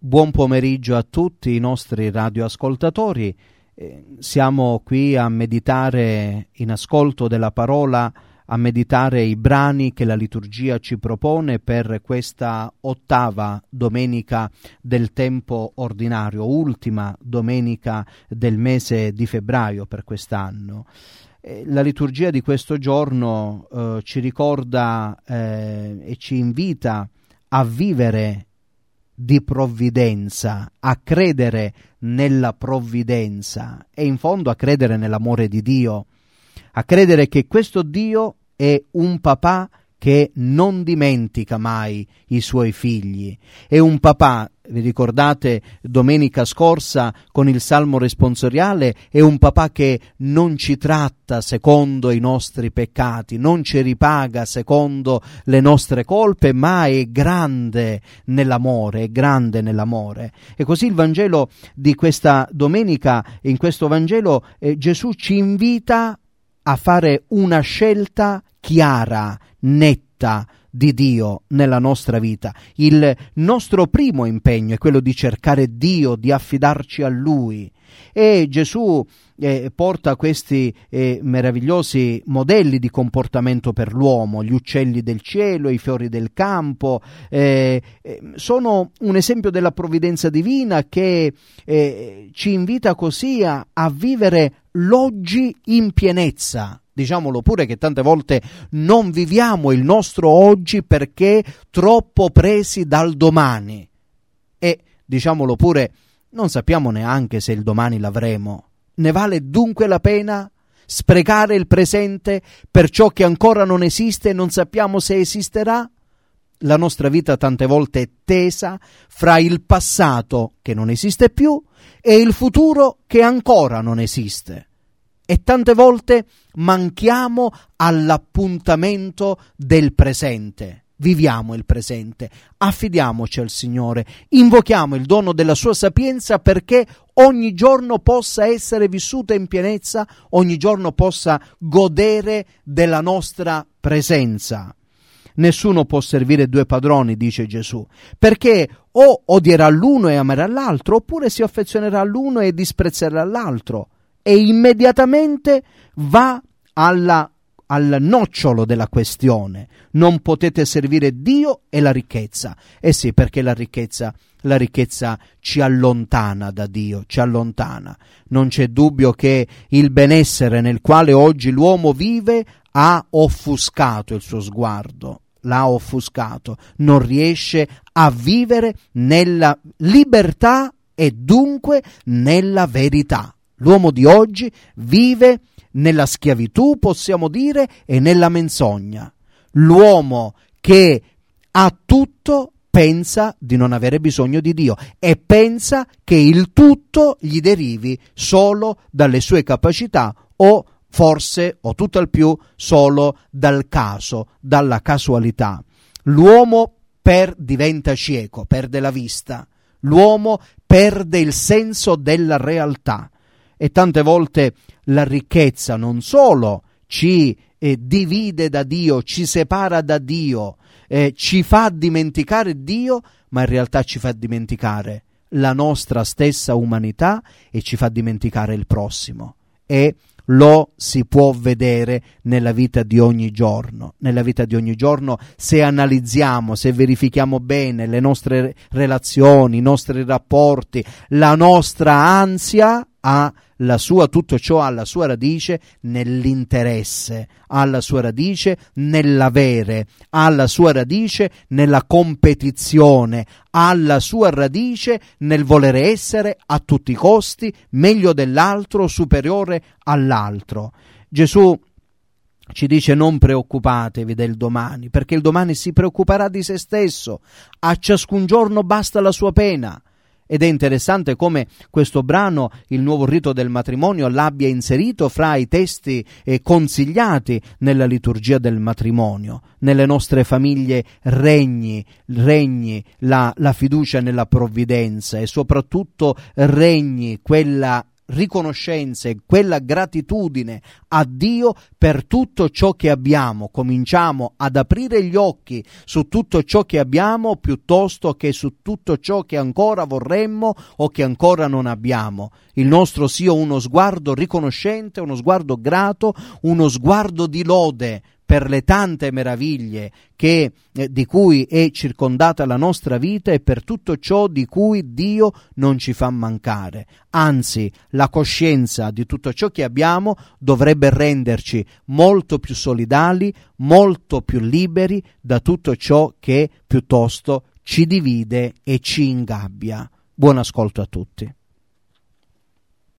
Buon pomeriggio a tutti i nostri radioascoltatori. Siamo qui a meditare in ascolto della parola, a meditare i brani che la liturgia ci propone per questa ottava domenica del tempo ordinario, ultima domenica del mese di febbraio per quest'anno. La liturgia di questo giorno ci ricorda e ci invita a vivere di provvidenza, a credere nella provvidenza e in fondo a credere nell'amore di Dio, a credere che questo Dio è un papà che non dimentica mai i suoi figli, è un papà, vi ricordate domenica scorsa con il Salmo responsoriale, è un papà che non ci tratta secondo i nostri peccati, non ci ripaga secondo le nostre colpe, ma è grande nell'amore, è grande nell'amore. E così il Vangelo di questa domenica, in questo Vangelo Gesù ci invita a fare una scelta chiara, netta di Dio nella nostra vita. Il nostro primo impegno è quello di cercare Dio, di affidarci a Lui. E Gesù porta questi meravigliosi modelli di comportamento per l'uomo, gli uccelli del cielo, i fiori del campo, sono un esempio della provvidenza divina che ci invita così a vivere l'oggi in pienezza. Diciamolo pure che tante volte non viviamo il nostro oggi perché troppo presi dal domani e, diciamolo pure, non sappiamo neanche se il domani l'avremo. Ne vale dunque la pena sprecare il presente per ciò che ancora non esiste e non sappiamo se esisterà? La nostra vita tante volte è tesa fra il passato che non esiste più e il futuro che ancora non esiste. E tante volte manchiamo all'appuntamento del presente. Viviamo il presente, affidiamoci al Signore, invochiamo il dono della sua sapienza perché ogni giorno possa essere vissuto in pienezza, ogni giorno possa godere della nostra presenza. Nessuno può servire due padroni, dice Gesù, perché o odierà l'uno e amerà l'altro, oppure si affezionerà all'uno e disprezzerà l'altro. E immediatamente va al nocciolo della questione. Non potete servire Dio e la ricchezza. Eh sì, perché la ricchezza ci allontana da Dio, ci allontana. Non c'è dubbio che il benessere nel quale oggi l'uomo vive ha offuscato il suo sguardo, l'ha offuscato. Non riesce a vivere nella libertà e dunque nella verità. L'uomo di oggi vive nella schiavitù, possiamo dire, e nella menzogna. L'uomo che ha tutto pensa di non avere bisogno di Dio e pensa che il tutto gli derivi solo dalle sue capacità o forse, o tutto al più, solo dal caso, dalla casualità. L'uomo diventa cieco, perde la vista. L'uomo perde il senso della realtà. E tante volte la ricchezza non solo ci divide da Dio, ci separa da Dio, ci fa dimenticare Dio, ma in realtà ci fa dimenticare la nostra stessa umanità e ci fa dimenticare il prossimo. E lo si può vedere nella vita di ogni giorno. Nella vita di ogni giorno, se analizziamo, se verifichiamo bene le nostre relazioni, i nostri rapporti, la nostra ansia tutto ciò ha la sua radice nell'interesse, ha la sua radice nell'avere, ha la sua radice nella competizione, ha la sua radice nel volere essere a tutti i costi meglio dell'altro, superiore all'altro. Gesù ci dice: non preoccupatevi del domani, perché il domani si preoccuperà di se stesso, a ciascun giorno basta la sua pena. Ed è interessante come questo brano, il nuovo rito del matrimonio, l'abbia inserito fra i testi consigliati nella liturgia del matrimonio. Nelle nostre famiglie regni la fiducia nella provvidenza e soprattutto regni quella riconoscenza e quella gratitudine a Dio per tutto ciò che abbiamo. Cominciamo ad aprire gli occhi su tutto ciò che abbiamo piuttosto che su tutto ciò che ancora vorremmo o che ancora non abbiamo. Il nostro sia uno sguardo riconoscente, uno sguardo grato, uno sguardo di lode per le tante meraviglie di cui è circondata la nostra vita e per tutto ciò di cui Dio non ci fa mancare. Anzi, la coscienza di tutto ciò che abbiamo dovrebbe renderci molto più solidali, molto più liberi da tutto ciò che piuttosto ci divide e ci ingabbia. Buon ascolto a tutti.